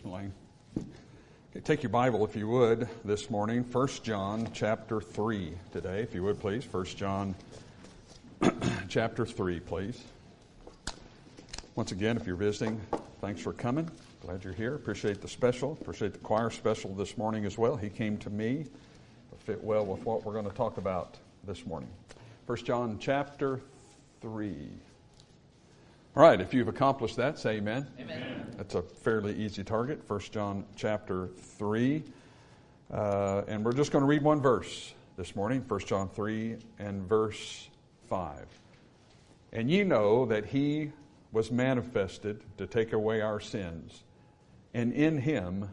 Lane. Okay, take your Bible, if you would, this morning. 1 John chapter 3 today, if you would, please. 1 John chapter 3, please. Once again, if you're visiting, thanks for coming. Glad you're here. Appreciate the special. Appreciate the choir special this morning as well. He came to me. It'll fit well with what we're going to talk about this morning. 1 John chapter 3. All right, if you've accomplished that, say amen. Amen. That's a fairly easy target, 1 John chapter 3. And we're just going to read one verse this morning, 1 John 3 and verse 5. And ye know that he was manifested to take away our sins, and in him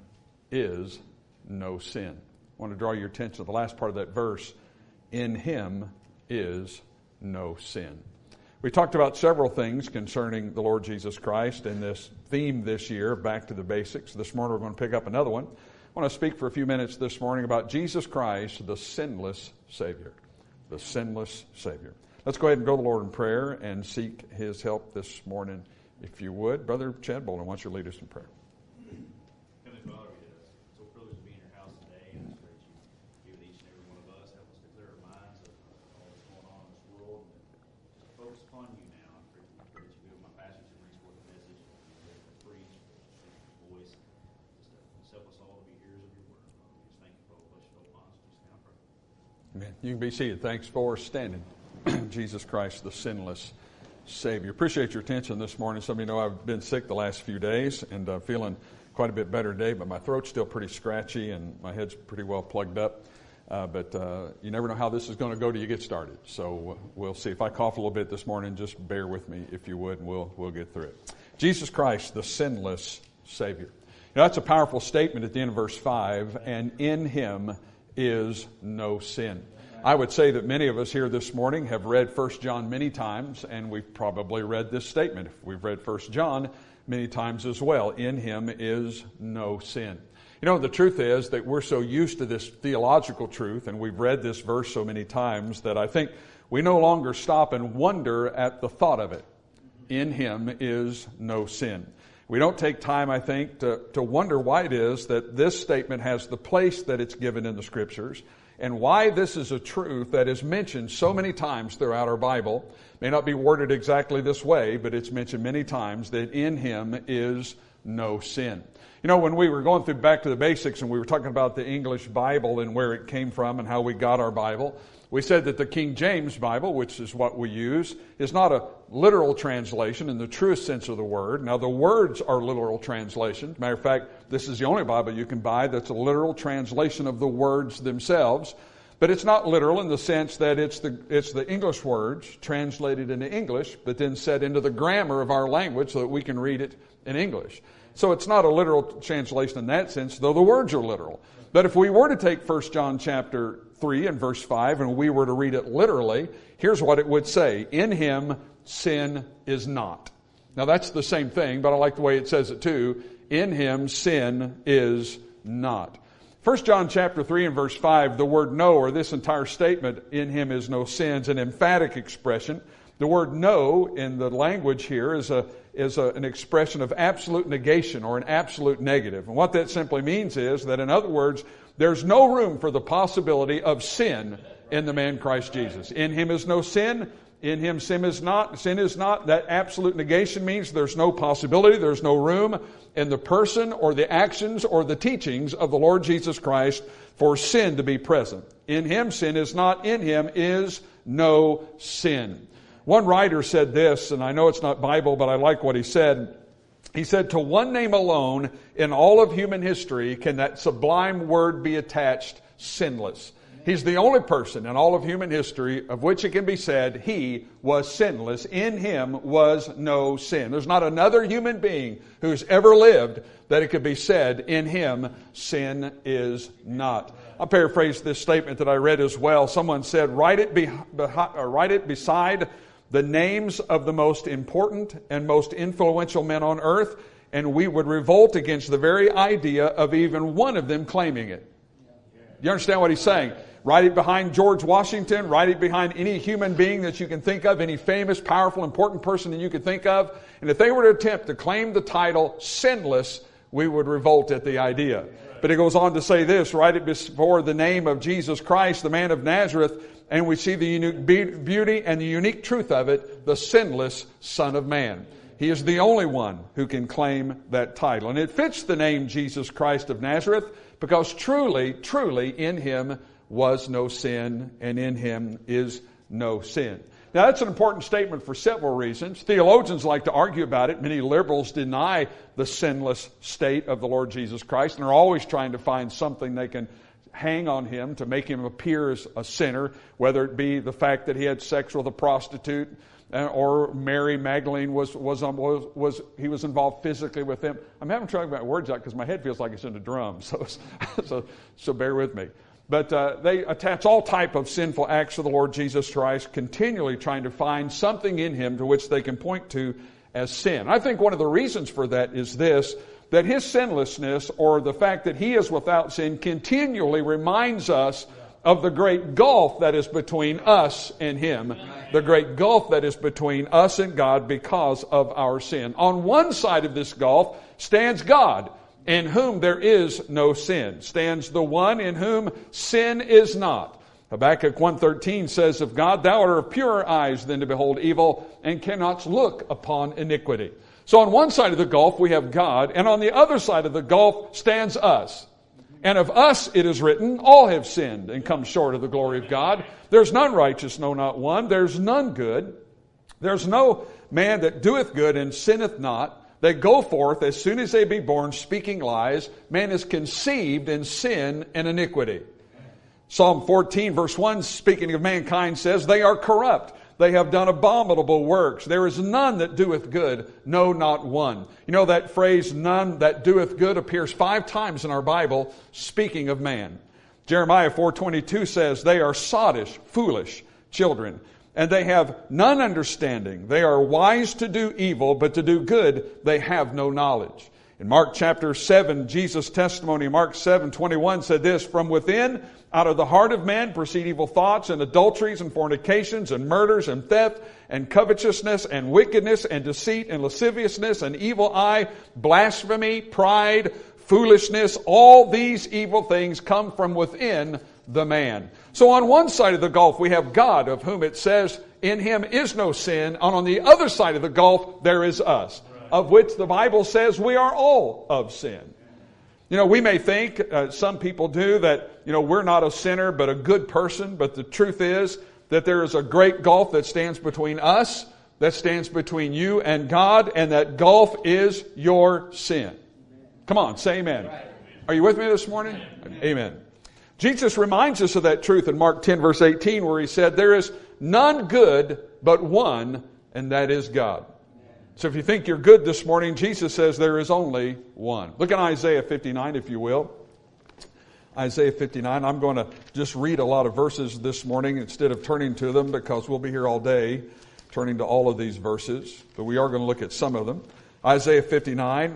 is no sin. I want to draw your attention to the last part of that verse. In him is no sin. We talked about several things concerning the Lord Jesus Christ in this theme this year, Back to the Basics. This morning we're going to pick up another one. I want to speak for a few minutes this morning about Jesus Christ, the sinless Savior. The sinless Savior. Let's go ahead and go to the Lord in prayer and seek His help this morning, if you would. Brother Chad Bolden, why don't you lead us in prayer? Heavenly Father, it's so privileged to be in your house today, and it's great you give each and every one of us, help us to clear our minds of all that's going on in this world, and focus upon you now. I pray that you give my pastor to bring forth the message, to preach, to voice, just help us all to be hearers of your word. Just thank you for all the blessed upon us. Just now pray. Amen. You can be seated. Thanks for standing. Jesus Christ, the sinless Savior. Appreciate your attention this morning. Some of you know I've been sick the last few days and feeling quite a bit better today, but my throat's still pretty scratchy and my head's pretty well plugged up. But you never know how this is going to go till you get started. So we'll see. If I cough a little bit this morning, just bear with me if you would, and we'll get through it. Jesus Christ, the sinless Savior. You know, that's a powerful statement at the end of verse 5, and in him is no sin. I would say that many of us here this morning have read 1 John many times, and we've probably read this statement. We've read 1 John many times as well. In him is no sin. You know, the truth is that we're so used to this theological truth, and we've read this verse so many times, that I think we no longer stop and wonder at the thought of it. In him is no sin. We don't take time, I think, to wonder why it is that this statement has the place that it's given in the Scriptures, and why this is a truth that is mentioned so many times throughout our Bible. May not be worded exactly this way, but it's mentioned many times that in him is no sin. You know, when we were going through Back to the Basics and we were talking about the English Bible and where it came from and how we got our Bible, we said that the King James Bible, which is what we use, is not a literal translation in the truest sense of the word. Now, the words are literal translations. Matter of fact, this is the only Bible you can buy that's a literal translation of the words themselves. But it's not literal in the sense that it's the English words translated into English, but then set into the grammar of our language so that we can read it in English. So it's not a literal translation in that sense, though the words are literal. But if we were to take 1 John chapter 3 and verse 5 and we were to read it literally, here's what it would say. In him, sin is not. Now that's the same thing, but I like the way it says it too. In him, sin is not. 1 John chapter 3 and verse 5, the word no, or this entire statement, in him is no sin, is an emphatic expression. The word no in the language here is an expression of absolute negation or an absolute negative. And what that simply means is that, in other words, there's no room for the possibility of sin in the man Christ Jesus. In him is no sin. In him sin is not. Sin is not. That absolute negation means there's no possibility, there's no room in the person or the actions or the teachings of the Lord Jesus Christ for sin to be present. In him sin is not. In him is no sin. One writer said this, and I know it's not Bible, but I like what he said. He said, to one name alone in all of human history can that sublime word be attached, sinless. He's the only person in all of human history of which it can be said he was sinless. In him was no sin. There's not another human being who's ever lived that it could be said, in him sin is not. I'll paraphrase this statement that I read as well. Someone said, write it beside the names of the most important and most influential men on earth, and we would revolt against the very idea of even one of them claiming it. You understand what he's saying? Write it behind George Washington. Write it behind any human being that you can think of, any famous, powerful, important person that you could think of. And if they were to attempt to claim the title sinless, we would revolt at the idea. But it goes on to say this, right before the name of Jesus Christ, the man of Nazareth, and we see the unique beauty and the unique truth of it, the sinless Son of Man. He is the only one who can claim that title. And it fits the name Jesus Christ of Nazareth because truly, truly in Him was no sin, and in Him is no sin. Now, that's an important statement for several reasons. Theologians like to argue about it. Many liberals deny the sinless state of the Lord Jesus Christ, and are always trying to find something they can hang on Him to make Him appear as a sinner, whether it be the fact that He had sex with a prostitute, or Mary Magdalene he was involved physically with them. I'm having trouble about words out because my head feels like it's in a drum, so bear with me. But they attach all type of sinful acts to the Lord Jesus Christ, continually trying to find something in Him to which they can point to as sin. I think one of the reasons for that is this, that His sinlessness, or the fact that He is without sin, continually reminds us of the great gulf that is between us and Him, the great gulf that is between us and God because of our sin. On one side of this gulf stands God, in whom there is no sin. Stands the one in whom sin is not. Habakkuk 1:13 says of God, "Thou art of purer eyes than to behold evil, and cannot look upon iniquity." So on one side of the gulf we have God, and on the other side of the gulf stands us. And of us it is written, all have sinned and come short of the glory of God. There's none righteous, no, not one. There's none good. There's no man that doeth good and sinneth not. They go forth as soon as they be born, speaking lies. Man is conceived in sin and iniquity. Psalm 14 verse 1, speaking of mankind, says, "They are corrupt. They have done abominable works. There is none that doeth good, no, not one." You know that phrase, "none that doeth good," appears 5 times in our Bible, speaking of man. Jeremiah 4:22 says, "They are sottish, foolish children, and they have none understanding. They are wise to do evil, but to do good they have no knowledge." In Mark chapter 7, Jesus' testimony, Mark 7:21 said this, "From within, out of the heart of man proceed evil thoughts and adulteries and fornications and murders and theft and covetousness and wickedness and deceit and lasciviousness and evil eye, blasphemy, pride, foolishness. All these evil things come from within the man." So on one side of the gulf we have God, of whom it says, "In Him is no sin." And on the other side of the gulf there is us, of which the Bible says we are all of sin. You know, we may think, some people do, that, we're not a sinner but a good person. But the truth is that there is a great gulf that stands between us, that stands between you and God, and that gulf is your sin. Come on, say amen. Are you with me this morning? Amen. Jesus reminds us of that truth in Mark 10 verse 18, where He said, "There is none good but one, and that is God." So if you think you're good this morning, Jesus says there is only one. Look at Isaiah 59, if you will. Isaiah 59. I'm going to just read a lot of verses this morning instead of turning to them, because we'll be here all day turning to all of these verses. But we are going to look at some of them. Isaiah 59.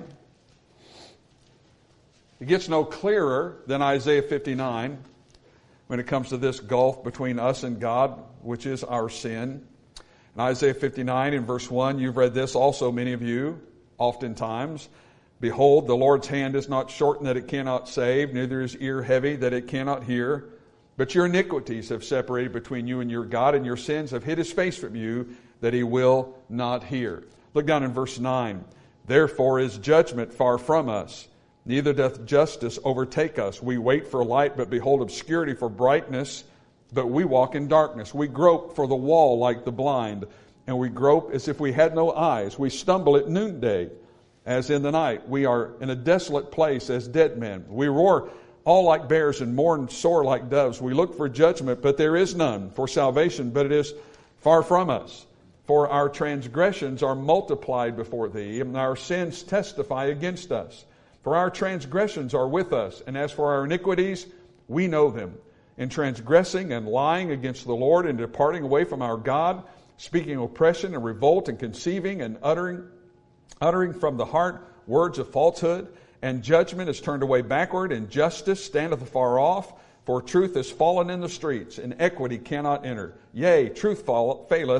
It gets no clearer than Isaiah 59 when it comes to this gulf between us and God, which is our sin. In Isaiah 59 in verse 1, you've read this also, many of you, oftentimes. "Behold, the Lord's hand is not shortened that it cannot save, neither is ear heavy that it cannot hear. But your iniquities have separated between you and your God, and your sins have hid His face from you, that He will not hear." Look down in verse 9. "Therefore is judgment far from us, neither doth justice overtake us. We wait for light, but behold obscurity for brightness. But we walk in darkness. We grope for the wall like the blind, and we grope as if we had no eyes. We stumble at noonday as in the night. We are in a desolate place as dead men. We roar all like bears and mourn sore like doves. We look for judgment, but there is none, for salvation, but it is far from us. For our transgressions are multiplied before Thee, and our sins testify against us. For our transgressions are with us, and as for our iniquities, we know them. In transgressing and lying against the Lord, and departing away from our God, speaking oppression and revolt, and conceiving and uttering from the heart words of falsehood, and judgment is turned away backward, and justice standeth afar off. For truth is fallen in the streets, and equity cannot enter. Yea, truth faileth,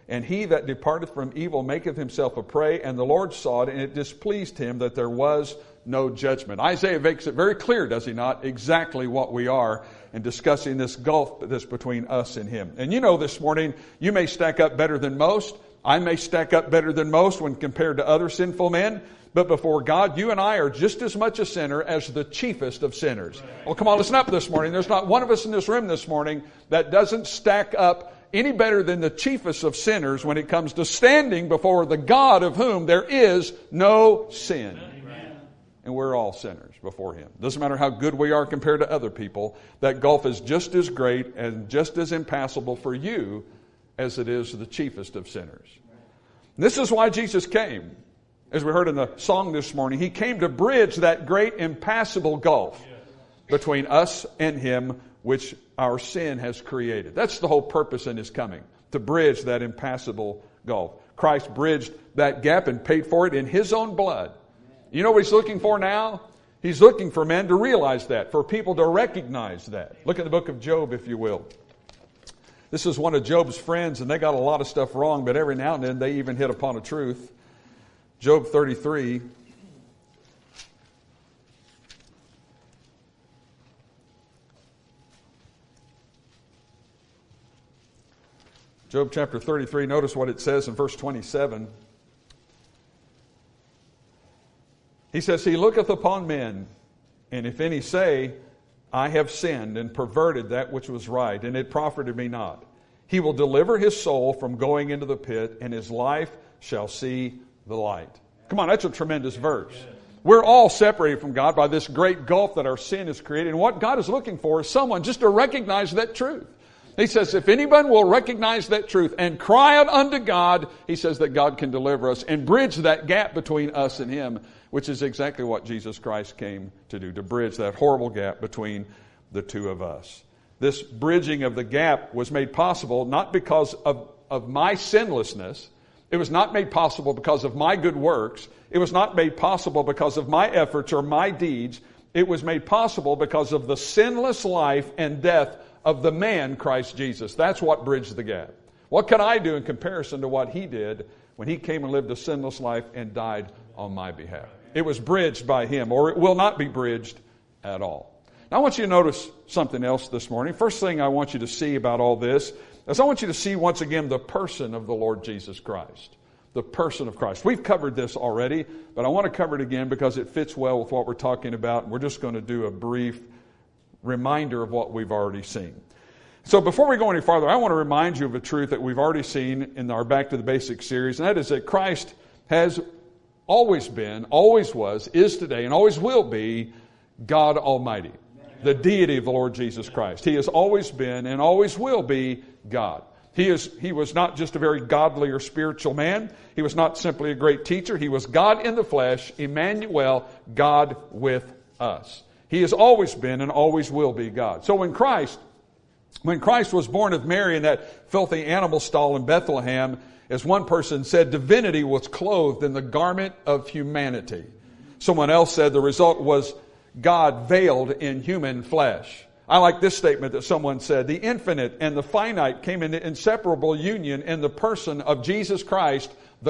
And he that departeth from evil maketh himself a prey, and the Lord saw it, and it displeased him that there was no judgment. Isaiah makes it very clear, does he not, exactly what we are in discussing this gulf that's between us and him. And you know, this morning, you may stack up better than most. I may stack up better than most when compared to other sinful men. But before God, you and I are just as much a sinner as the chiefest of sinners. Well, come on, listen up this morning. There's not one of us in this room this morning that doesn't stack up any better than the chiefest of sinners when it comes to standing before the God of whom there is no sin. Amen. And we're all sinners before him. Doesn't matter how good we are compared to other people. That gulf is just as great and just as impassable for you as it is the chiefest of sinners. And this is why Jesus came. As we heard in the song this morning, he came to bridge that great impassable gulf between us and him, which our sin has created. That's the whole purpose in his coming, to bridge that impassable gulf. Christ bridged that gap and paid for it in his own blood. You know what he's looking for now? He's looking for men to realize that, for people to recognize that. Look at the book of Job, if you will. This is one of Job's friends, and they got a lot of stuff wrong, but every now and then they even hit upon a truth. Job 33. Job chapter 33, notice what it says in verse 27. He says, he looketh upon men, and if any say, I have sinned and perverted that which was right, and it profited me not. He will deliver his soul from going into the pit, and his life shall see the light. Come on, that's a tremendous verse. We're all separated from God by this great gulf that our sin has created. And what God is looking for is someone just to recognize that truth. He says, if anyone will recognize that truth and cry out unto God, he says that God can deliver us and bridge that gap between us and him, which is exactly what Jesus Christ came to do, to bridge that horrible gap between the two of us. This bridging of the gap was made possible not because of my sinlessness. It was not made possible because of my good works. It was not made possible because of my efforts or my deeds. It was made possible because of the sinless life and death of the man, Christ Jesus. That's what bridged the gap. What can I do in comparison to what he did when he came and lived a sinless life and died on my behalf? It was bridged by him, or it will not be bridged at all. Now I want you to notice something else this morning. First thing I want you to see about all this is I want you to see once again the person of the Lord Jesus Christ. The person of Christ. We've covered this already, but I want to cover it again because it fits well with what we're talking about. We're just going to do a brief reminder of what we've already seen. So before we go any farther, I want to remind you of a truth that we've already seen in our Back to the Basics series, and that is that Christ has always been, always was, is today, and always will be God Almighty. The deity of the Lord Jesus Christ. He has always been and always will be God. He was not just a very godly or spiritual man. He was not simply a great teacher. He was God in the flesh, Emmanuel, God with us. He has always been and always will be God. So when Christ was born of Mary in that filthy animal stall in Bethlehem, as one person said, divinity was clothed in the garment of humanity. Someone else said the result was God veiled in human flesh. I like this statement that someone said, the infinite and the finite came into inseparable union in the person of Jesus Christ, the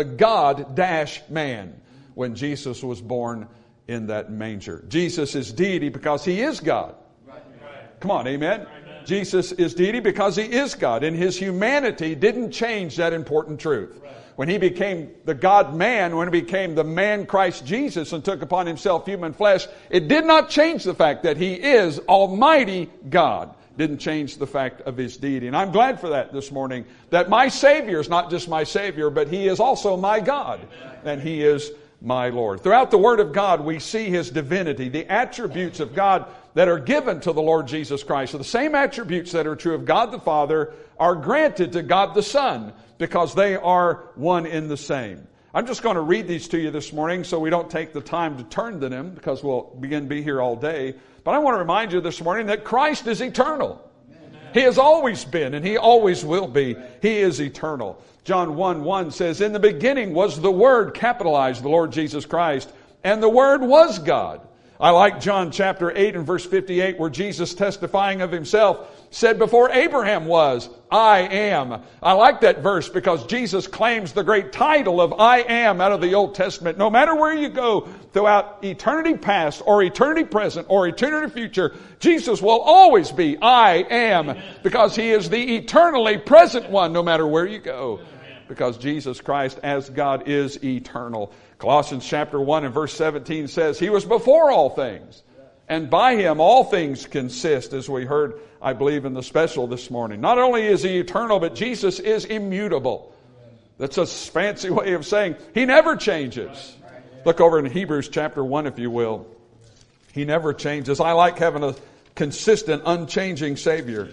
God-man, when Jesus was born in that manger. Jesus is deity because he is God. Come on, amen? Jesus is deity because he is God, and his humanity didn't change that important truth. When he became the God-man, when he became the man Christ Jesus and took upon himself human flesh, it did not change the fact that he is Almighty God. Didn't change the fact of his deity. And I'm glad for that this morning, that my Savior is not just my Savior, but he is also my God, and he is my Lord. Throughout the Word of God, we see his divinity, the attributes of God that are given to the Lord Jesus Christ. So the same attributes that are true of God the Father are granted to God the Son, because they are one in the same. I'm just going to read these to you this morning so we don't take the time to turn to them, because we'll begin to be here all day. But I want to remind you this morning that Christ is eternal. Amen. He has always been and he always will be. He is eternal. John 1:1 says, in the beginning was the Word, capitalized, the Lord Jesus Christ, and the Word was God. I like John chapter 8 and verse 58 where Jesus, testifying of himself, said before Abraham was, I am. I like that verse because Jesus claims the great title of I am out of the Old Testament. No matter where you go throughout eternity past or eternity present or eternity future, Jesus will always be I am because He is the eternally present one no matter where you go. Because Jesus Christ as God is eternal. Colossians chapter 1 and verse 17 says, He was before all things, and by Him all things consist, as we heard, I believe, in the special this morning. Not only is He eternal, but Jesus is immutable. That's a fancy way of saying He never changes. Look over in Hebrews chapter 1, if you will. He never changes. I like having a consistent, unchanging Savior.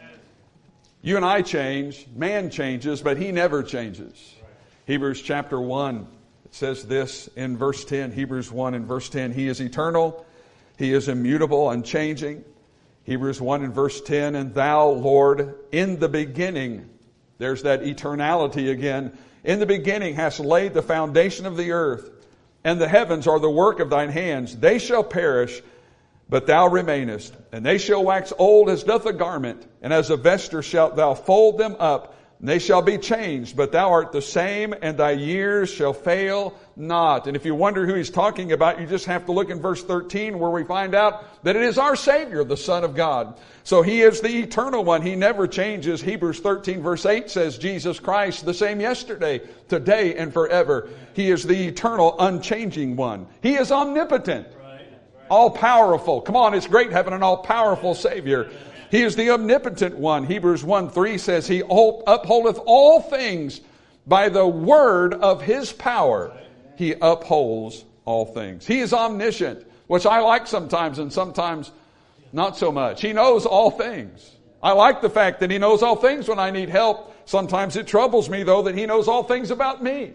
You and I change, man changes, but He never changes. Hebrews chapter 1. Says this in verse 10, Hebrews 1 and verse 10, He is eternal, He is immutable, unchanging. Hebrews 1 and verse 10, and Thou, Lord, in the beginning, there's that eternality again, in the beginning hast laid the foundation of the earth, and the heavens are the work of Thine hands. They shall perish, but Thou remainest, and they shall wax old as doth a garment, and as a vesture shalt Thou fold them up. They shall be changed, but Thou art the same, and Thy years shall fail not. And if you wonder who he's talking about, you just have to look in verse 13 where we find out that it is our Savior, the Son of God. So He is the eternal one. He never changes. Hebrews 13 verse 8 says, Jesus Christ, the same yesterday, today, and forever. He is the eternal, unchanging one. He is omnipotent, all-powerful. Come on, it's great having an all-powerful Savior. He is the omnipotent one. Hebrews 1:3 says, He upholdeth all things by the word of His power. He upholds all things. He is omniscient, which I like sometimes and sometimes not so much. He knows all things. I like the fact that He knows all things when I need help. Sometimes it troubles me, though, that He knows all things about me.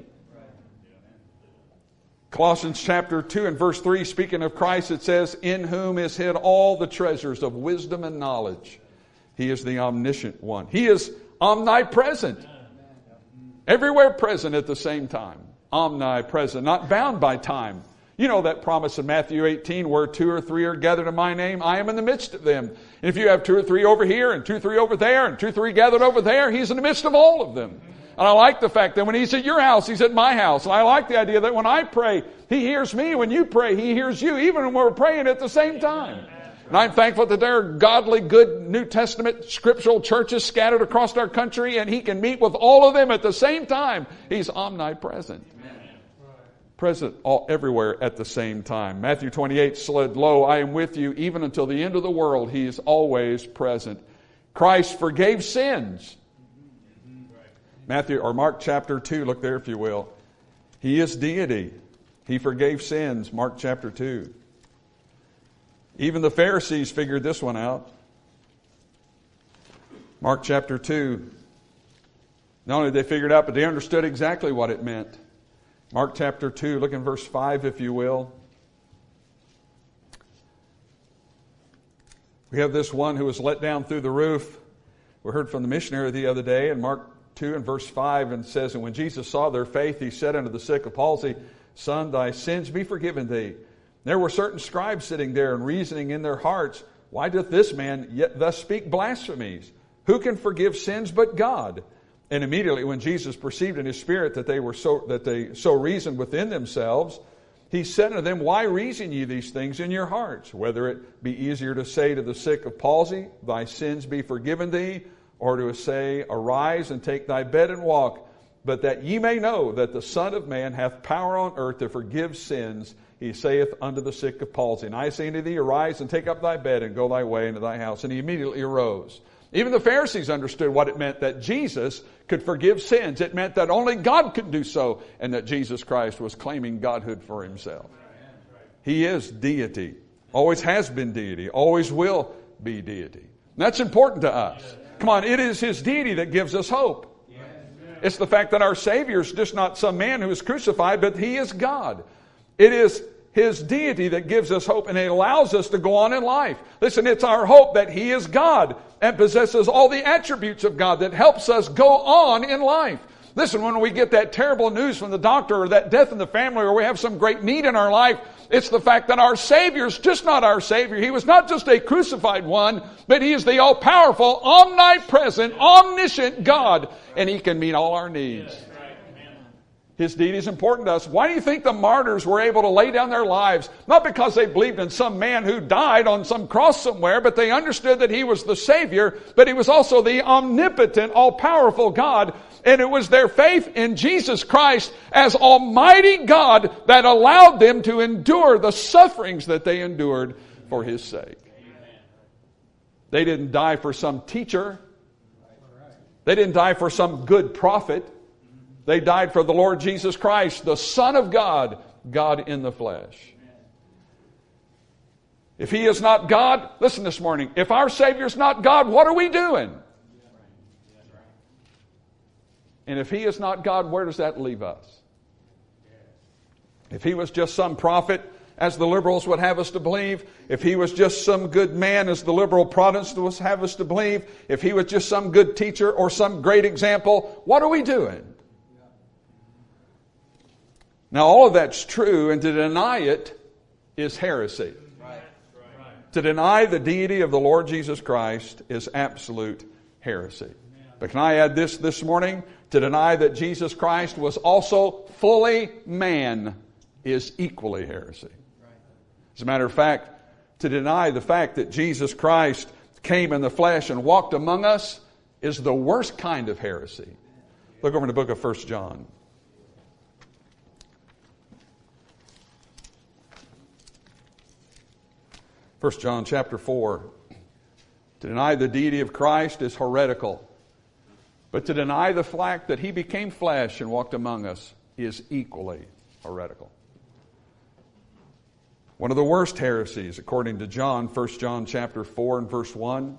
Colossians chapter 2 and verse 3, speaking of Christ, it says, In whom is hid all the treasures of wisdom and knowledge. He is the omniscient one. He is omnipresent. Everywhere present at the same time. Omnipresent, not bound by time. You know that promise in Matthew 18, where 2 or 3 are gathered in My name, I am in the midst of them. And if you have 2 or 3 over here, and 2 or 3 over there, and 2 or 3 gathered over there, He's in the midst of all of them. And I like the fact that when He's at your house, He's at my house. And I like the idea that when I pray, He hears me. When you pray, He hears you, even when we're praying at the same time. And I'm thankful that there are godly, good New Testament scriptural churches scattered across our country, and He can meet with all of them at the same time. He's omnipresent. Present everywhere at the same time. Matthew 28 said, Lo, I am with you even until the end of the world. He is always present. Christ forgave sins. Mark chapter 2, look there if you will. He is deity. He forgave sins, Mark chapter 2. Even the Pharisees figured this one out. Mark chapter 2. Not only did they figure it out, but they understood exactly what it meant. Mark chapter 2, look in verse 5 if you will. We have this one who was let down through the roof. We heard from the missionary the other day in Mark 2 and verse 5, and says, And when Jesus saw their faith, He said unto the sick of palsy, Son, thy sins be forgiven thee. There were certain scribes sitting there and reasoning in their hearts, Why doth this man yet thus speak blasphemies? Who can forgive sins but God? And immediately when Jesus perceived in His spirit that they so reasoned within themselves, He said unto them, Why reason ye these things in your hearts? Whether it be easier to say to the sick of palsy, Thy sins be forgiven thee, or to say, Arise and take thy bed and walk. But that ye may know that the Son of Man hath power on earth to forgive sins, He saith unto the sick of palsy, And I say unto thee, Arise and take up thy bed and go thy way into thy house. And he immediately arose. Even the Pharisees understood what it meant that Jesus could forgive sins. It meant that only God could do so, and that Jesus Christ was claiming Godhood for Himself. He is deity. Always has been deity. Always will be deity. And that's important to us. Come on, it is His deity that gives us hope. It's the fact that our Savior is just not some man who is crucified, but He is God. It is His deity that gives us hope, and it allows us to go on in life. Listen, it's our hope that He is God and possesses all the attributes of God that helps us go on in life. Listen, when we get that terrible news from the doctor or that death in the family or we have some great need in our life, It's the fact that our Savior's just not our Savior. He was not just a crucified one, but He is the all-powerful, omnipresent, omniscient God, and He can meet all our needs. His deed is important to us. Why do you think the martyrs were able to lay down their lives? Not because they believed in some man who died on some cross somewhere, but they understood that He was the Savior, but He was also the omnipotent, all-powerful God. And it was their faith in Jesus Christ as Almighty God that allowed them to endure the sufferings that they endured for His sake. They didn't die for some teacher. They didn't die for some good prophet. They died for the Lord Jesus Christ, the Son of God, God in the flesh. If He is not God, listen this morning, if our Savior is not God, what are we doing? And if He is not God, where does that leave us? If He was just some prophet, as the liberals would have us to believe, if He was just some good man, as the liberal Protestants would have us to believe, if He was just some good teacher or some great example, what are we doing? Now, all of that's true, and to deny it is heresy. Right. To deny the deity of the Lord Jesus Christ is absolute heresy. But can I add this morning? To deny that Jesus Christ was also fully man is equally heresy. As a matter of fact, to deny the fact that Jesus Christ came in the flesh and walked among us is the worst kind of heresy. Look over in the book of 1 John. 1 John chapter 4. To deny the deity of Christ is heretical. But to deny the fact that He became flesh and walked among us is equally heretical. One of the worst heresies, according to John, 1 John chapter 4 and verse 1.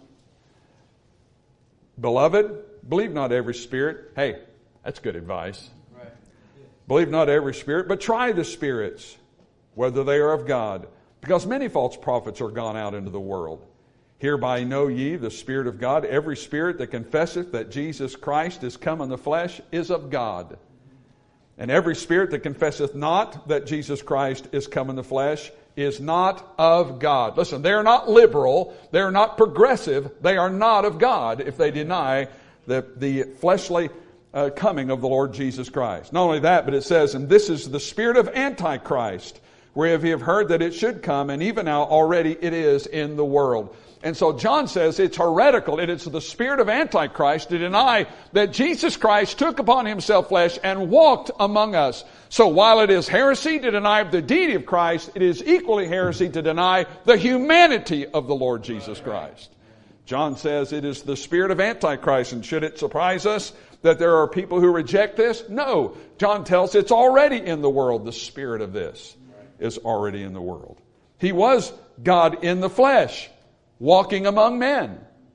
Beloved, believe not every spirit. Hey, that's good advice. Right. Believe not every spirit, but try the spirits, whether they are of God. Because many false prophets are gone out into the world. Hereby know ye the Spirit of God. Every spirit that confesseth that Jesus Christ is come in the flesh is of God. And every spirit that confesseth not that Jesus Christ is come in the flesh is not of God. Listen, they are not liberal. They are not progressive. They are not of God if they deny the fleshly coming of the Lord Jesus Christ. Not only that, but it says, and this is the spirit of Antichrist, whereof ye have heard that it should come, and even now already it is in the world. And so John says it's heretical, and it's the spirit of Antichrist to deny that Jesus Christ took upon Himself flesh and walked among us. So while it is heresy to deny the deity of Christ, it is equally heresy to deny the humanity of the Lord Jesus Christ. John says it is the spirit of Antichrist, and should it surprise us that there are people who reject this? No. John tells it's already in the world. The spirit of this is already in the world. He was God in the flesh, walking among men.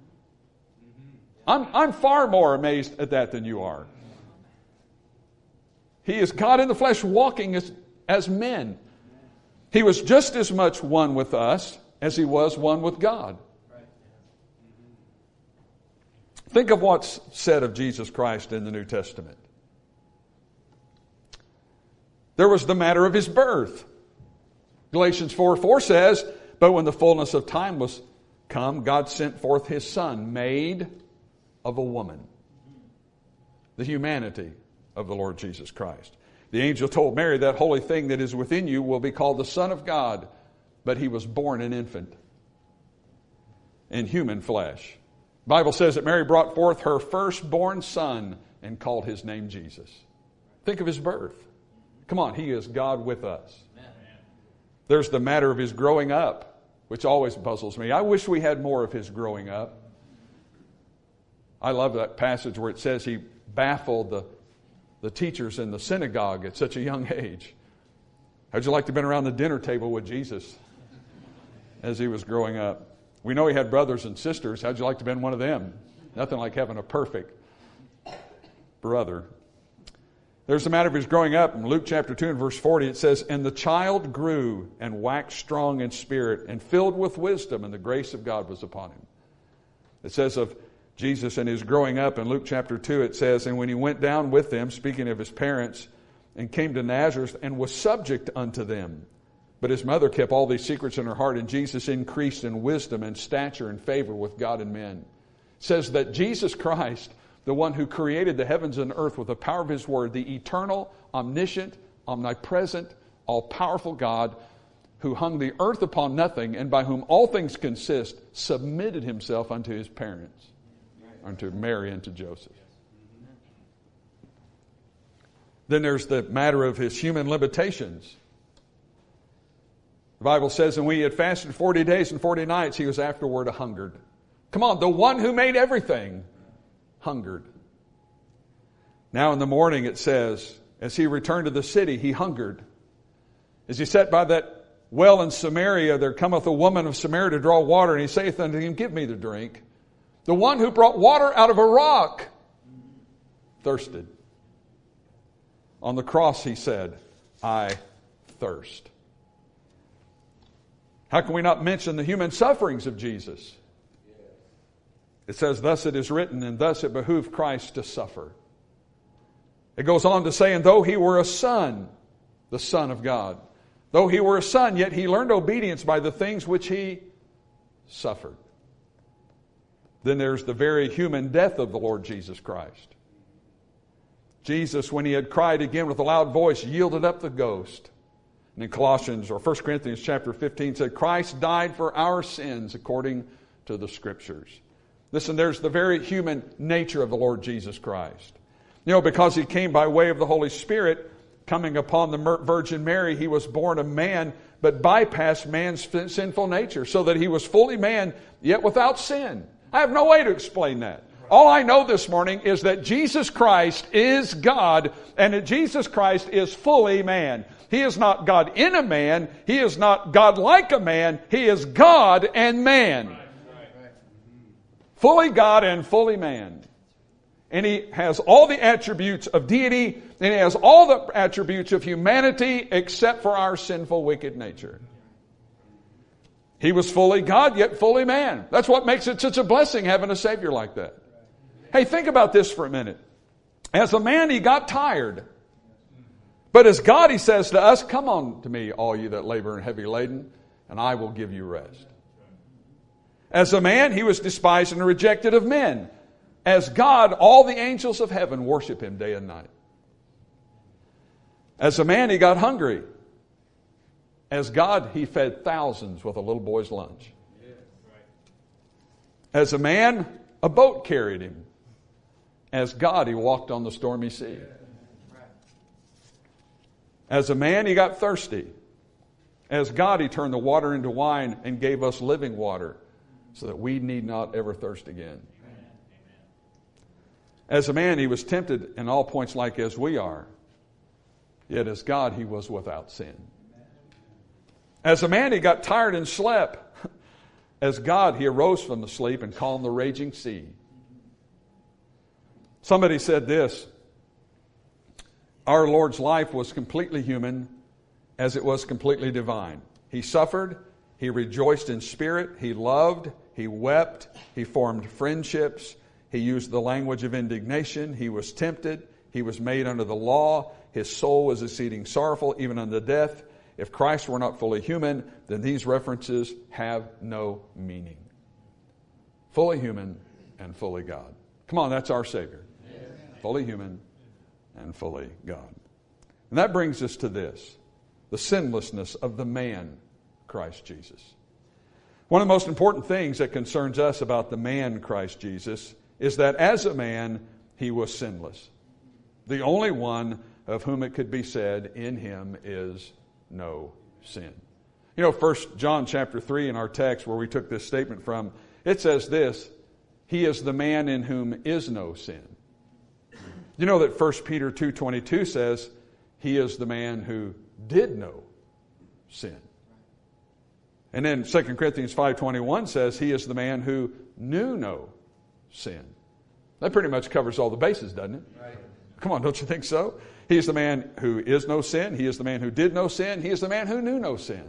I'm far more amazed at that than you are. He is God in the flesh, walking as men. He was just as much one with us as He was one with God. Think of what's said of Jesus Christ in the New Testament. There was the matter of His birth. Galatians 4:4 says, but when the fullness of time was come, God sent forth His Son, made of a woman. The humanity of the Lord Jesus Christ. The angel told Mary, that holy thing that is within you will be called the Son of God. But He was born an infant in human flesh. The Bible says that Mary brought forth her firstborn son and called His name Jesus. Think of His birth. Come on, He is God with us. There's the matter of His growing up, which always puzzles me. I wish we had more of His growing up. I love that passage where it says He baffled the teachers in the synagogue at such a young age. How'd you like to have been around the dinner table with Jesus as He was growing up? We know He had brothers and sisters. How'd you like to have been one of them? Nothing like having a perfect brother. There's the matter of His growing up. In Luke chapter 2 and verse 40 it says, and the child grew and waxed strong in spirit and filled with wisdom, and the grace of God was upon Him. It says of Jesus and His growing up in Luke chapter 2, it says, and when He went down with them, speaking of His parents, and came to Nazareth and was subject unto them. But his mother kept all these secrets in her heart, and Jesus increased in wisdom and stature and favor with God and men. It says that Jesus Christ, the one who created the heavens and earth with the power of his word, the eternal, omniscient, omnipresent, all-powerful God, who hung the earth upon nothing, and by whom all things consist, submitted himself unto his parents, unto Mary and to Joseph. Then there's the matter of his human limitations. The Bible says, and when he had fasted 40 days and 40 nights, he was afterward hungered. Come on, the one who made everything hungered. Now in the morning it says, as he returned to the city, he hungered. As he sat by that well in Samaria, there cometh a woman of Samaria to draw water, and he saith unto him, give me the drink. The one who brought water out of a rock thirsted. On the cross he said, I thirst. How can we not mention the human sufferings of Jesus? It says, thus it is written, and thus it behooved Christ to suffer. It goes on to say, and though he were a son, the Son of God, though he were a son, yet he learned obedience by the things which he suffered. Then there's the very human death of the Lord Jesus Christ. Jesus, when he had cried again with a loud voice, yielded up the ghost. And in Colossians, or 1 Corinthians chapter 15 said, Christ died for our sins according to the Scriptures. Listen, there's the very human nature of the Lord Jesus Christ. You know, because he came by way of the Holy Spirit, coming upon the Virgin Mary, he was born a man, but bypassed man's sinful nature, so that he was fully man, yet without sin. I have no way to explain that. All I know this morning is that Jesus Christ is God, and that Jesus Christ is fully man. He is not God in a man. He is not God like a man. He is God and man. Fully God and fully man. And he has all the attributes of deity, and he has all the attributes of humanity except for our sinful, wicked nature. He was fully God, yet fully man. That's what makes it such a blessing having a Savior like that. Hey, think about this for a minute. As a man, he got tired. But as God, he says to us, come on to me, all you that labor and heavy laden, and I will give you rest. As a man, he was despised and rejected of men. As God, all the angels of heaven worship him day and night. As a man, he got hungry. As God, he fed thousands with a little boy's lunch. As a man, a boat carried him. As God, he walked on the stormy sea. As a man, he got thirsty. As God, he turned the water into wine and gave us living water so that we need not ever thirst again. As a man, he was tempted in all points like as we are. Yet as God, he was without sin. As a man, he got tired and slept. As God, he arose from the sleep and calmed the raging sea. Somebody said this, our Lord's life was completely human as it was completely divine. He suffered, he rejoiced in spirit, he loved, he wept, he formed friendships, he used the language of indignation, he was tempted, he was made under the law, his soul was exceeding sorrowful, even unto death. If Christ were not fully human, then these references have no meaning. Fully human and fully God. Come on, that's our Savior. Fully human and fully God. And that brings us to this, the sinlessness of the man, Christ Jesus. One of the most important things that concerns us about the man, Christ Jesus, is that as a man, he was sinless. The only one of whom it could be said, in him is no sin. You know, 1 John chapter 3 in our text where we took this statement from, it says this, he is the man in whom is no sin. You know that 1 Peter 2:22 says, he is the man who did know sin. And then 2 Corinthians 5:21 says, he is the man who knew no sin. That pretty much covers all the bases, doesn't it? Right. Come on, don't you think so? He is the man who is no sin. He is the man who did no sin. He is the man who knew no sin.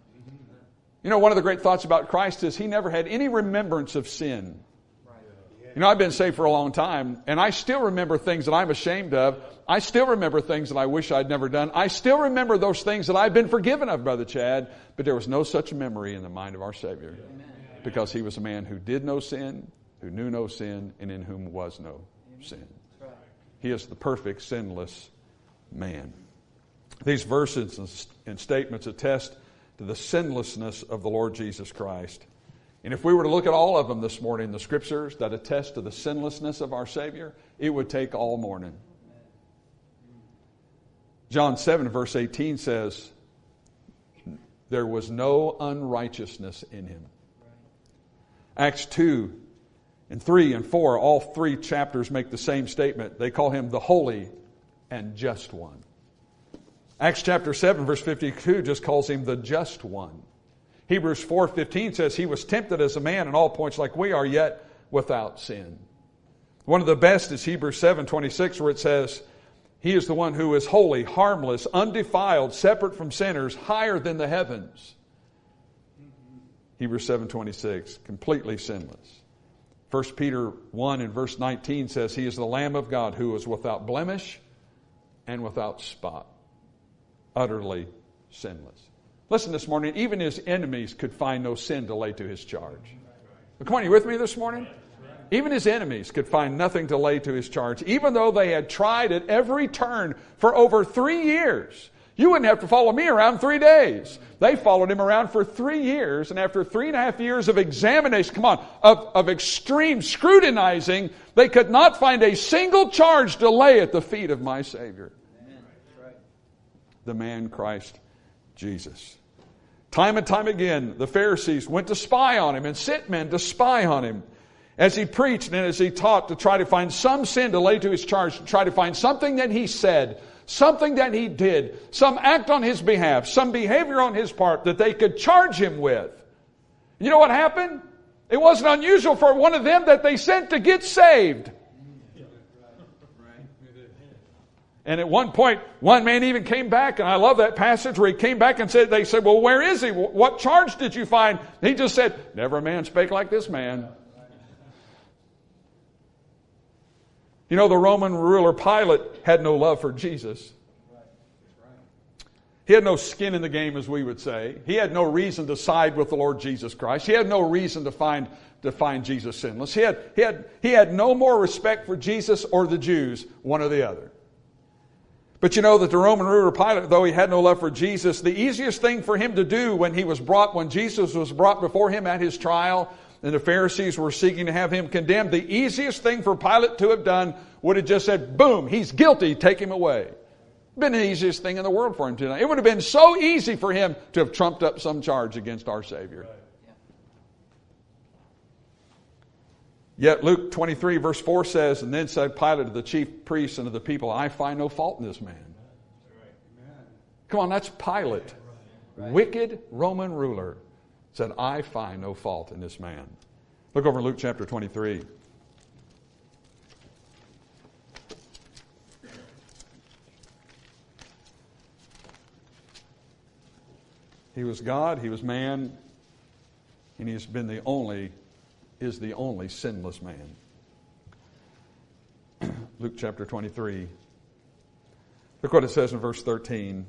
You know, one of the great thoughts about Christ is he never had any remembrance of sin. You know, I've been saved for a long time, and I still remember things that I'm ashamed of. I still remember things that I wish I'd never done. I still remember those things that I've been forgiven of, Brother Chad, but there was no such memory in the mind of our Savior. Amen. Because he was a man who did no sin, who knew no sin, and in whom was no sin. He is the perfect, sinless man. These verses and statements attest to the sinlessness of the Lord Jesus Christ. And if we were to look at all of them this morning in the Scriptures that attest to the sinlessness of our Savior, it would take all morning. John 7 verse 18 says, there was no unrighteousness in him. Acts 2 and 3 and 4, all three chapters make the same statement. They call him the holy and just one. Acts chapter 7 verse 52 just calls him the just one. Hebrews 4:15 says he was tempted as a man in all points like we are, yet without sin. One of the best is Hebrews 7:26, where it says, he is the one who is holy, harmless, undefiled, separate from sinners, higher than the heavens. Hebrews 7:26, completely sinless. 1 Peter 1 and verse 19 says he is the Lamb of God who is without blemish and without spot. Utterly sinless. Listen this morning, even his enemies could find no sin to lay to his charge. Come on, you with me this morning? Even his enemies could find nothing to lay to his charge, even though they had tried at every turn for over 3 years. You wouldn't have to follow me around 3 days. They followed him around for 3 years, and after 3.5 years of examination, of extreme scrutinizing, they could not find a single charge to lay at the feet of my Savior. Amen. The man Christ Jesus. Time and time again, the Pharisees went to spy on him and sent men to spy on him as he preached and as he taught, to try to find some sin to lay to his charge, to try to find something that he said, something that he did, some act on his behalf, some behavior on his part that they could charge him with. You know what happened? It wasn't unusual for one of them that they sent to get saved. And at one point, one man even came back, and I love that passage where he came back and said, they said, well, where is he? What charge did you find? He just said, never a man spake like this man. You know, the Roman ruler Pilate had no love for Jesus. He had no skin in the game, as we would say. He had no reason to side with the Lord Jesus Christ. He had no reason to find Jesus sinless. He had no more respect for Jesus or the Jews, one or the other. But you know that the Roman ruler Pilate, though he had no love for Jesus, the easiest thing for him to do when Jesus was brought before him at his trial, and the Pharisees were seeking to have him condemned, the easiest thing for Pilate to have done would have just said, boom, he's guilty, take him away. Been the easiest thing in the world for him to do. It would have been so easy for him to have trumped up some charge against our Savior. Right. Yet Luke 23 verse 4 says, and then said Pilate to the chief priests and to the people, I find no fault in this man. Come on, that's Pilate. Wicked Roman ruler said, I find no fault in this man. Look over Luke chapter 23. He was God, he was man, and he's been the only sinless man. Luke chapter 23. Look what it says in verse 13.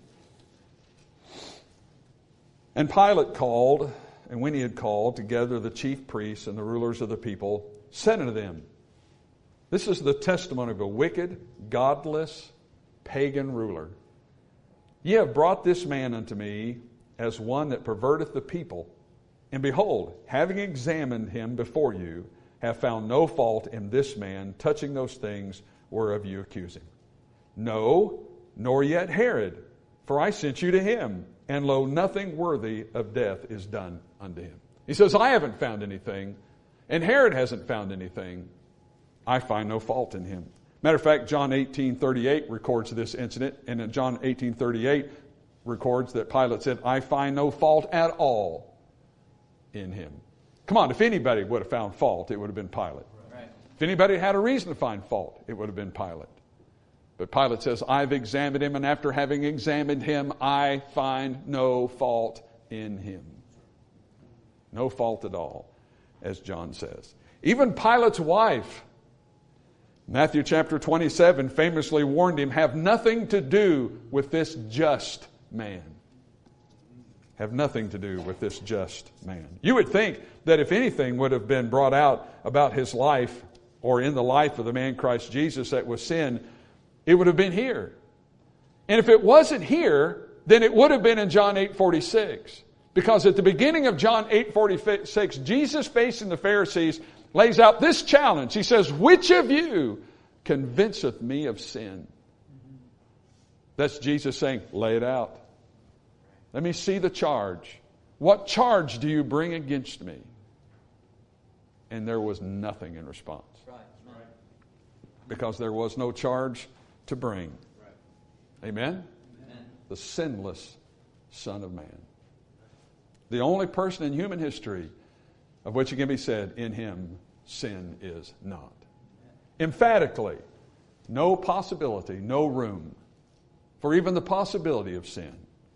And Pilate called, and when he had called together the chief priests and the rulers of the people, said unto them, this is the testimony of a wicked, godless, pagan ruler. Ye have brought this man unto me as one that perverteth the people. And behold, having examined him before you, have found no fault in this man touching those things whereof you accuse him. No, nor yet Herod, for I sent you to him, and lo, nothing worthy of death is done unto him. He says, I haven't found anything, and Herod hasn't found anything. I find no fault in him. Matter of fact, John 18:38 records this incident, and in John 18:38 records that Pilate said, I find no fault at all in him. Come on, if anybody would have found fault, it would have been Pilate. Right. If anybody had a reason to find fault, it would have been Pilate. But Pilate says, I've examined him, and after having examined him, I find no fault in him. No fault at all, as John says. Even Pilate's wife Matthew chapter 27 famously warned him, have nothing to do with this just man. Have nothing to do with this just man. You would think that if anything would have been brought out about his life or in the life of the man Christ Jesus that was sin, it would have been here. And if it wasn't here, then it would have been in John 8:46. Because at the beginning of John 8:46, Jesus, facing the Pharisees, lays out this challenge. He says, which of you convinceth me of sin? That's Jesus saying, lay it out. Let me see the charge. What charge do you bring against me? And there was nothing in response. Because there was no charge to bring. Amen? The sinless Son of Man. The only person in human history of which it can be said, in him sin is not. Emphatically, no possibility, no room for even the possibility of sin.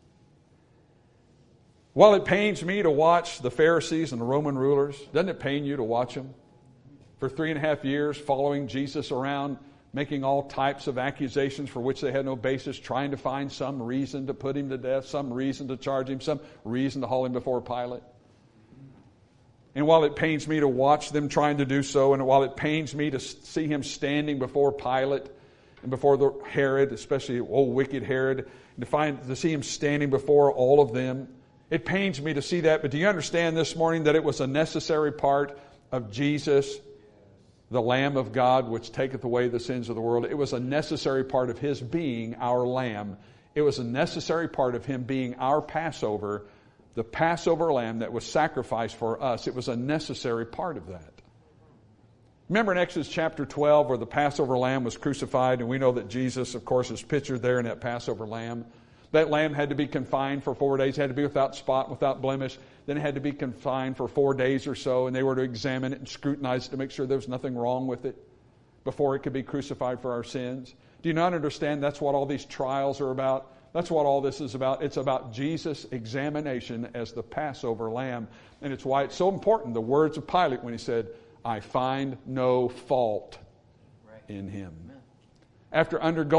While it pains me to watch the Pharisees and the Roman rulers, doesn't it pain you to watch them? For 3.5 years following Jesus around, making all types of accusations for which they had no basis, trying to find some reason to put him to death, some reason to charge him, some reason to haul him before Pilate. And while it pains me to watch them trying to do so, and while it pains me to see him standing before Pilate and before the Herod, especially old wicked Herod, and to see him standing before all of them, it pains me to see that. But do you understand this morning that it was a necessary part of Jesus, the Lamb of God, which taketh away the sins of the world? It was a necessary part of his being our Lamb. It was a necessary part of him being our Passover, the Passover lamb that was sacrificed for us. It was a necessary part of that. Remember in Exodus chapter 12 where the Passover lamb was crucified, and we know that Jesus, of course, is pictured there in that Passover lamb. That lamb had to be confined for 4 days. It had to be without spot, without blemish. Then it had to be confined for 4 days or so, and they were to examine it and scrutinize it to make sure there was nothing wrong with it before it could be crucified for our sins. Do you not understand that's what all these trials are about? That's what all this is about. It's about Jesus' examination as the Passover lamb. And it's why it's so important, the words of Pilate when he said, I find no fault in him. After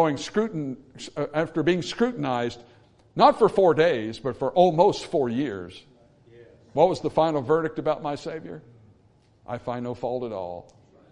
being scrutinized, not for 4 days, but for almost 4 years, what was the final verdict about my Savior? I find no fault at all.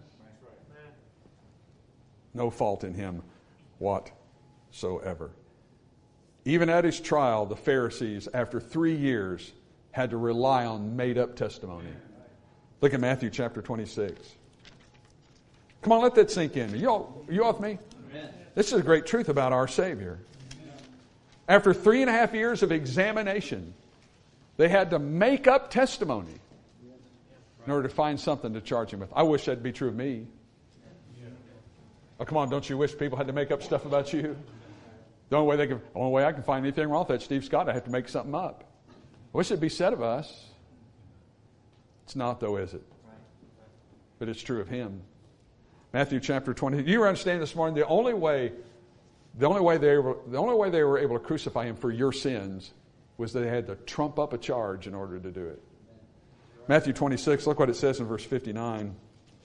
No fault in him whatsoever. Even at his trial, the Pharisees, after 3 years, had to rely on made-up testimony. Look at Matthew chapter 26. Come on, let that sink in. You with me? Amen. This is a great truth about our Savior. After 3.5 years of examination, they had to make up testimony in order to find something to charge him with. I wish that'd be true of me. Oh, come on, don't you wish people had to make up stuff about you? The only way I can find anything wrong with that, Steve Scott, I have to make something up. I wish it'd be said of us. It's not, though, is it? But it's true of him. Matthew chapter 20. Do you understand this morning? The only way they were able to crucify him for your sins was they had to trump up a charge in order to do it. Matthew 26. Look what it says in verse 59.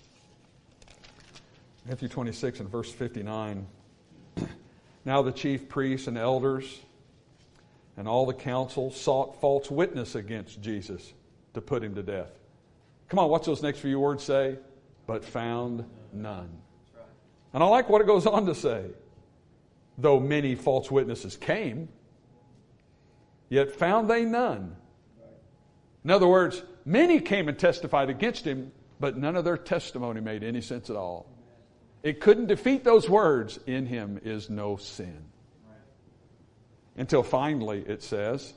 Matthew 26 and verse 59. Now the chief priests and elders and all the council sought false witness against Jesus to put him to death. Come on, what's those next few words say? But found none. And I like what it goes on to say. Though many false witnesses came, yet found they none. In other words, many came and testified against him, but none of their testimony made any sense at all. It couldn't defeat those words, in him is no sin. Until finally it says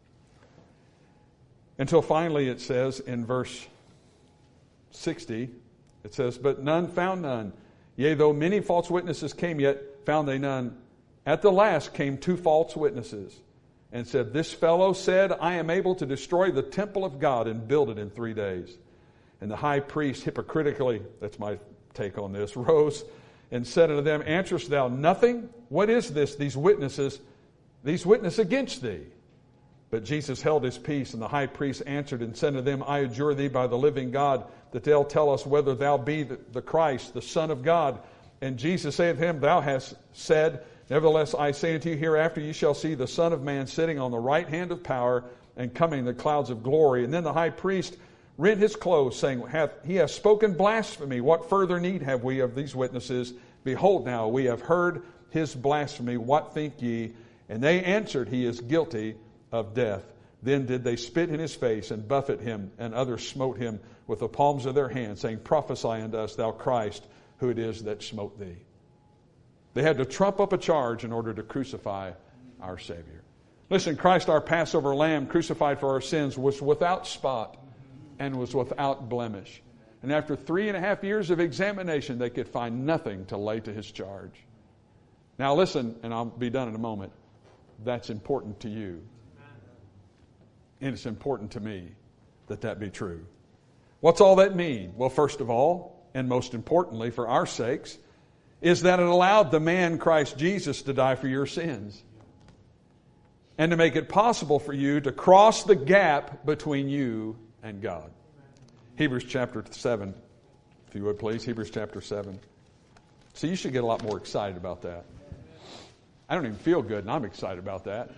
in verse 60, it says, but none found none. Yea, though many false witnesses came, yet found they none. At the last came 2 false witnesses and said, this fellow said, I am able to destroy the temple of God and build it in 3 days. And the high priest hypocritically, that's my take on this, rose and said unto them, answerest thou nothing? What is this, these witness against thee? But Jesus held his peace, and the high priest answered and said unto them, I adjure thee by the living God, that they'll tell us whether thou be the Christ, the Son of God. And Jesus saith to him, Thou hast said, Nevertheless I say unto you, hereafter ye shall see the Son of Man sitting on the right hand of power and coming in the clouds of glory. And then the high priest rent his clothes, saying, He hath spoken blasphemy. What further need have we of these witnesses? Behold now, we have heard his blasphemy. What think ye? And they answered, He is guilty of death. Then did they spit in his face and buffet him, and others smote him with the palms of their hands, saying, Prophesy unto us, thou Christ, who it is that smote thee. They had to trump up a charge in order to crucify our Savior. Listen, Christ, our Passover lamb, crucified for our sins, was without spot and was without blemish. And after 3.5 years of examination, they could find nothing to lay to his charge. Now listen, and I'll be done in a moment. That's important to you. And it's important to me that that be true. What's all that mean? Well, first of all, and most importantly for our sakes, is that it allowed the man Christ Jesus to die for your sins. And to make it possible for you to cross the gap between you and God. Hebrews chapter 7, if you would please. Hebrews chapter 7. So you should get a lot more excited about that. I don't even feel good, and I'm excited about that.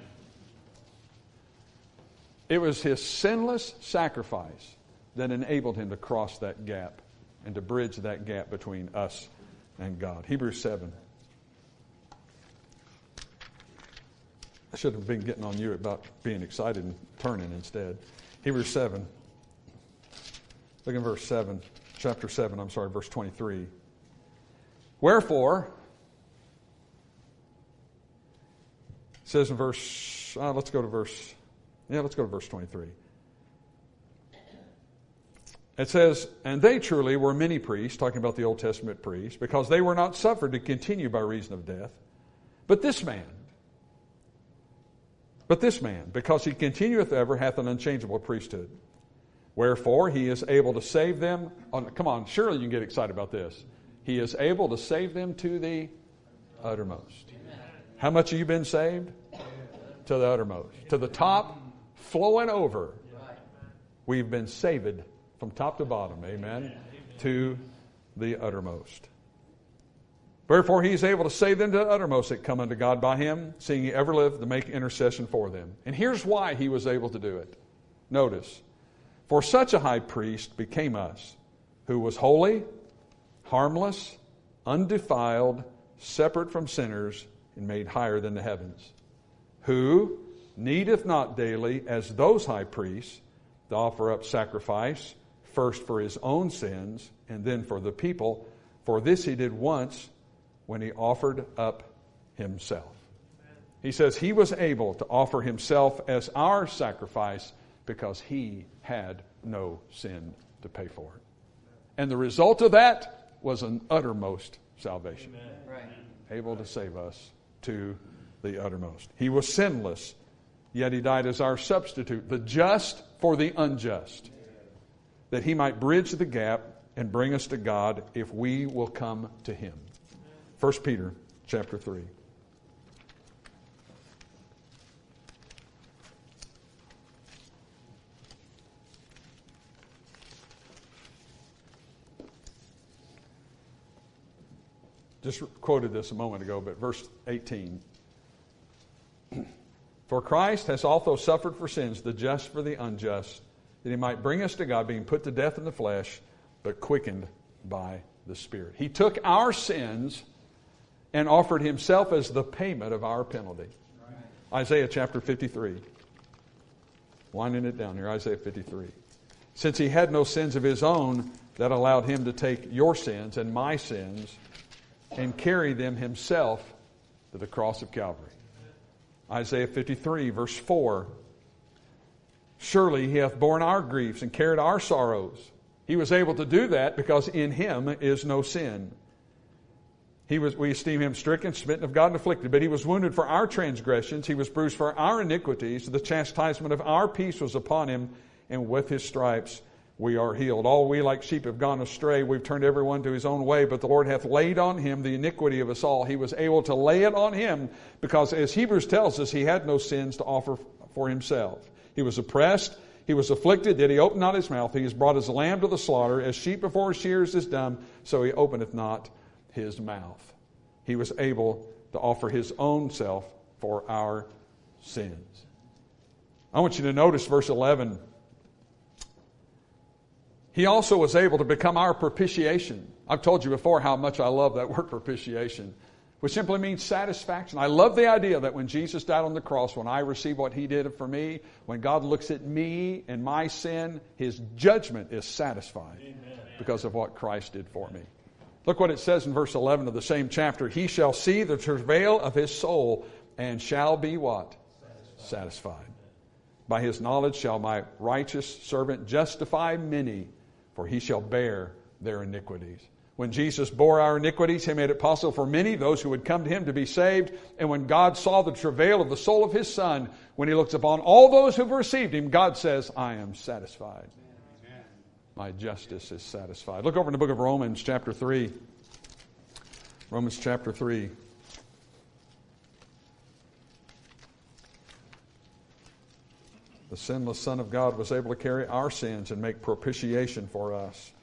It was his sinless sacrifice that enabled him to cross that gap and to bridge that gap between us and God. Hebrews 7. I should have been getting on you about being excited and turning instead. Hebrews 7. Look in verse 7. Chapter 7, verse 23. Wherefore, it says in verse, let's go to verse 23. It says, And they truly were many priests, talking about the Old Testament priests, because they were not suffered to continue by reason of death. But this man, because he continueth ever, hath an unchangeable priesthood. Wherefore he is able to save them. Oh, come on, surely you can get excited about this. He is able to save them to the uttermost. How much have you been saved? To the uttermost. To the top, flowing over. We've been saved from top to bottom. Amen. To the uttermost. Wherefore he is able to save them to the uttermost that come unto God by him, seeing he ever lived to make intercession for them. And here's why he was able to do it. Notice. For such a high priest became us, who was holy, harmless, undefiled, separate from sinners, and made higher than the heavens, who needeth not daily, as those high priests, to offer up sacrifice, first for his own sins, and then for the people. For this he did once, when he offered up himself. He says he was able to offer himself as our sacrifice because he had no sin to pay for it. And the result of that was an uttermost salvation. Right. Able to save us to the uttermost. He was sinless, yet he died as our substitute, the just for the unjust, that he might bridge the gap and bring us to God if we will come to him. 1 Peter chapter 3. Just quoted this a moment ago, but verse 18. For Christ has also suffered for sins, the just for the unjust, that he might bring us to God, being put to death in the flesh, but quickened by the Spirit. He took our sins and offered himself as the payment of our penalty. Right. Isaiah chapter 53. Winding it down here, Isaiah 53. Since he had no sins of his own, that allowed him to take your sins and my sins and carry them himself to the cross of Calvary. Isaiah 53, verse 4. Surely he hath borne our griefs and carried our sorrows. He was able to do that because in him is no sin. We esteem him stricken, smitten of God, and afflicted. But he was wounded for our transgressions. He was bruised for our iniquities. The chastisement of our peace was upon him, and with his stripes we are healed. All we like sheep have gone astray. We've turned everyone to his own way, but the Lord hath laid on him the iniquity of us all. He was able to lay it on him because, as Hebrews tells us, he had no sins to offer for himself. He was oppressed. He was afflicted, yet he opened not his mouth. He is brought as a lamb to the slaughter. As sheep before his shearers is dumb, so he openeth not His mouth. He was able to offer His own self for our sins. I want you to notice verse 11. He also was able to become our propitiation. I've told you before how much I love that word propitiation, which simply means satisfaction. I love the idea that when Jesus died on the cross, when I receive what He did for me, when God looks at me and my sin, His judgment is satisfied. Amen. Because of what Christ did for me. Look what it says in verse 11 of the same chapter. He shall see the travail of His soul and shall be what? Satisfied. By His knowledge shall my righteous servant justify many, for he shall bear their iniquities. When Jesus bore our iniquities, He made it possible for many, those who would come to Him, to be saved. And when God saw the travail of the soul of His Son, when He looks upon all those who have received Him, God says, I am satisfied. Amen. My justice is satisfied. Look over in the book of Romans chapter 3. Romans chapter 3. The sinless Son of God was able to carry our sins and make propitiation for us.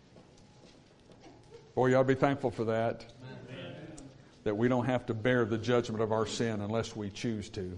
Boy, you ought to be thankful for that. Amen. That we don't have to bear the judgment of our sin unless we choose to.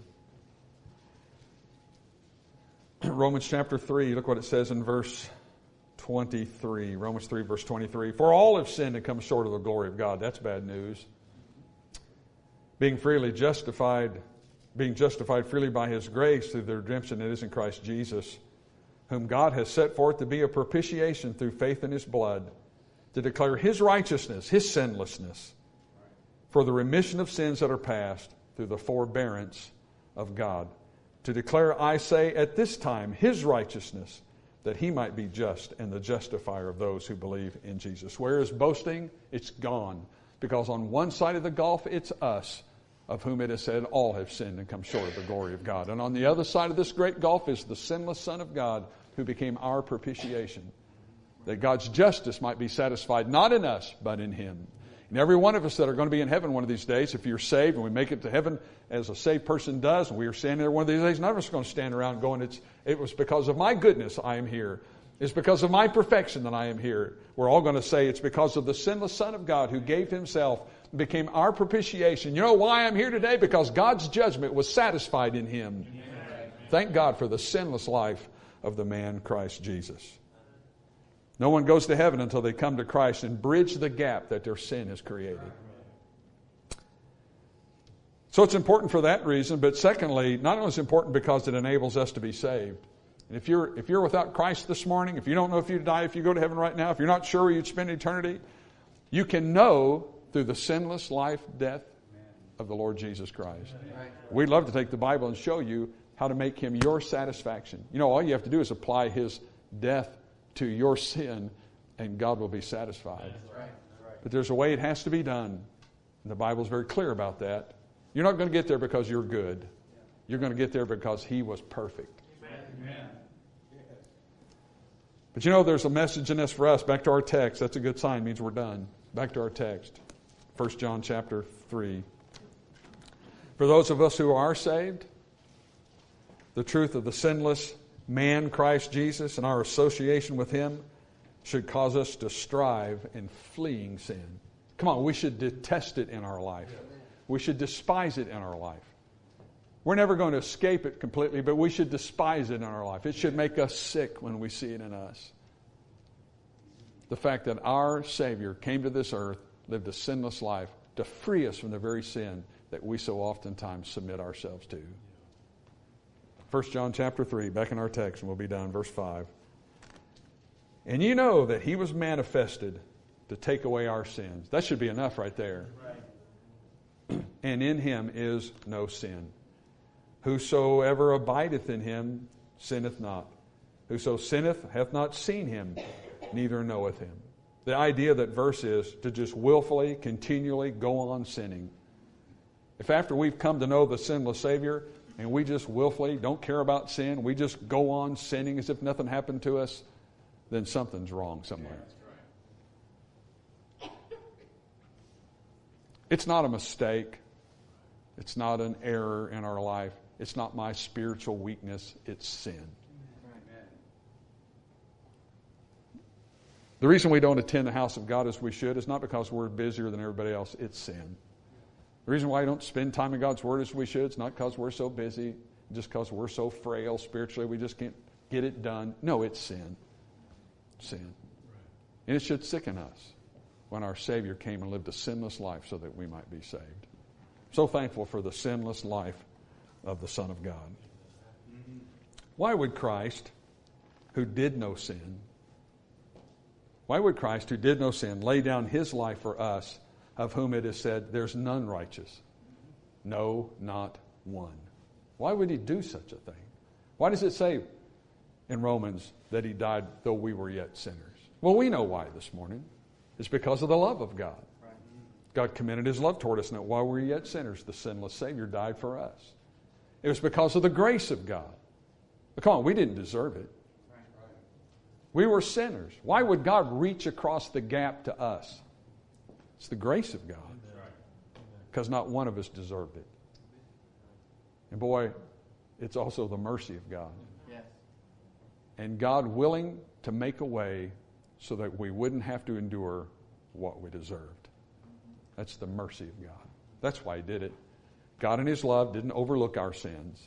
Romans chapter 3, look what it says in verse 23. Romans 3, verse 23. For all have sinned and come short of the glory of God. That's bad news. Being justified freely by His grace through the redemption that is in Christ Jesus, whom God has set forth to be a propitiation through faith in His blood, to declare His righteousness, His sinlessness, for the remission of sins that are past through the forbearance of God. To declare, I say, at this time, His righteousness, that He might be just and the justifier of those who believe in Jesus. Where is boasting? It's gone. Because on one side of the gulf, it's us, of whom it is said, all have sinned and come short of the glory of God. And on the other side of this great gulf is the sinless Son of God, who became our propitiation, that God's justice might be satisfied, not in us, but in Him. And every one of us that are going to be in heaven one of these days, if you're saved and we make it to heaven as a saved person does, and we are standing there one of these days, none of us are going to stand around going, it was because of my goodness I am here. It's because of my perfection that I am here. We're all going to say it's because of the sinless Son of God who gave Himself and became our propitiation. You know why I'm here today? Because God's judgment was satisfied in Him. Amen. Thank God for the sinless life of the man Christ Jesus. No one goes to heaven until they come to Christ and bridge the gap that their sin has created. So it's important for that reason, but secondly, not only is it important because it enables us to be saved. And if you're without Christ this morning, if you don't know if you die, if you go to heaven right now, if you're not sure where you'd spend eternity, you can know through the sinless life, death of the Lord Jesus Christ. We'd love to take the Bible and show you how to make Him your satisfaction. You know, all you have to do is apply His death to your sin, and God will be satisfied. But there's a way it has to be done, and the Bible's very clear about that. You're not going to get there because you're good. You're going to get there because He was perfect. Amen. But you know, there's a message in this for us. Back to our text. That's a good sign. It means we're done. Back to our text. 1 John chapter 3. For those of us who are saved, the truth of the sinless man, Christ Jesus, and our association with Him should cause us to strive in fleeing sin. Come on, we should detest it in our life. We should despise it in our life. We're never going to escape it completely, but we should despise it in our life. It should make us sick when we see it in us. The fact that our Savior came to this earth, lived a sinless life to free us from the very sin that we so oftentimes submit ourselves to. 1 John chapter 3, back in our text, and we'll be down verse 5. And you know that He was manifested to take away our sins. That should be enough right there. Right. And in Him is no sin. Whosoever abideth in Him sinneth not. Whoso sinneth hath not seen Him, neither knoweth Him. The idea of that verse is to just willfully, continually go on sinning. If after we've come to know the sinless Savior, and we just willfully don't care about sin, we just go on sinning as if nothing happened to us, then something's wrong somewhere. It's not a mistake. It's not an error in our life. It's not my spiritual weakness. It's sin. The reason we don't attend the house of God as we should is not because we're busier than everybody else. It's sin. The reason why we don't spend time in God's Word as we should is not because we're so busy, just because we're so frail spiritually, we just can't get it done. No, it's sin. Sin. And it should sicken us when our Savior came and lived a sinless life so that we might be saved. So thankful for the sinless life of the Son of God. Why would Christ, who did no sin, lay down His life for us, of whom it is said, there's none righteous? No, not one. Why would He do such a thing? Why does it say in Romans that He died though we were yet sinners? Well, we know why this morning. It's because of the love of God. God commended His love toward us, and that while we were yet sinners, the sinless Savior died for us. It was because of the grace of God. But come on, we didn't deserve it. We were sinners. Why would God reach across the gap to us? It's the grace of God. Because not one of us deserved it. And boy, it's also the mercy of God. Yes. And God willing to make a way so that we wouldn't have to endure what we deserved. That's the mercy of God. That's why He did it. God in His love didn't overlook our sins.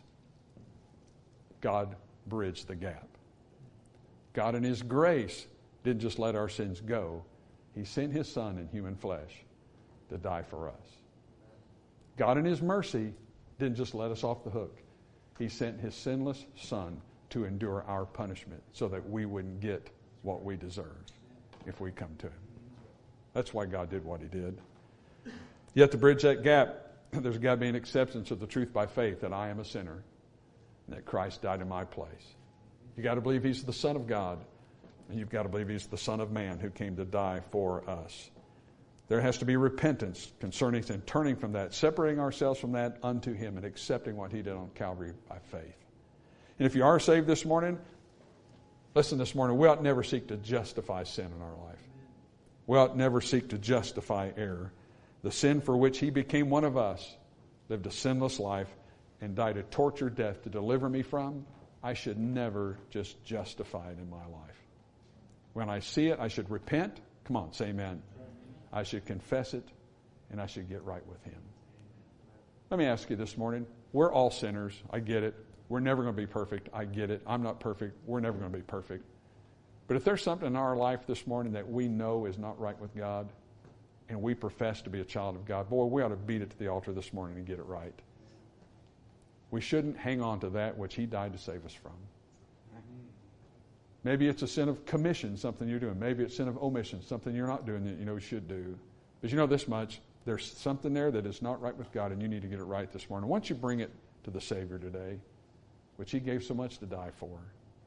God bridged the gap. God in His grace didn't just let our sins go. He sent His Son in human flesh to die for us. God in His mercy didn't just let us off the hook. He sent His sinless Son to endure our punishment so that we wouldn't get what we deserve if we come to Him. That's why God did what He did. Yet to bridge that gap, there's got to be an acceptance of the truth by faith that I am a sinner and that Christ died in my place. You've got to believe He's the Son of God, and you've got to believe He's the Son of Man who came to die for us. There has to be repentance concerning and turning from that, separating ourselves from that unto Him and accepting what He did on Calvary by faith. And if you are saved this morning, listen this morning, we ought never seek to justify sin in our life. We ought never seek to justify error. The sin for which He became one of us, lived a sinless life, and died a tortured death to deliver me from, I should never just justify it in my life. When I see it, I should repent. Come on, say amen. I should confess it, and I should get right with Him. Let me ask you this morning, we're all sinners. I get it. We're never going to be perfect. I get it. I'm not perfect. We're never going to be perfect. But if there's something in our life this morning that we know is not right with God, and we profess to be a child of God, boy, we ought to beat it to the altar this morning and get it right. We shouldn't hang on to that which He died to save us from. Maybe it's a sin of commission, something you're doing. Maybe it's a sin of omission, something you're not doing that you know you should do. But you know this much, there's something there that is not right with God, and you need to get it right this morning. Once you bring it to the Savior today, which He gave so much to die for,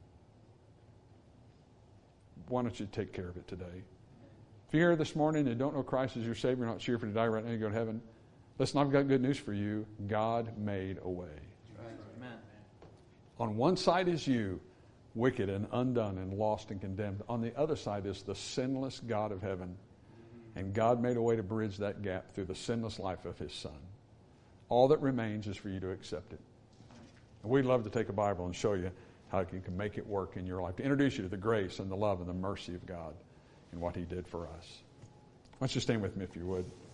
why don't you take care of it today? If you're here this morning and don't know Christ as your Savior, you're not sure if you're to die right now, you go to heaven. Listen, I've got good news for you. God made a way. Amen. On one side is you, wicked and undone and lost and condemned. On the other side is the sinless God of heaven. And God made a way to bridge that gap through the sinless life of His Son. All that remains is for you to accept it. And we'd love to take a Bible and show you how you can make it work in your life, to introduce you to the grace and the love and the mercy of God and what He did for us. Why don't you stand with me if you would.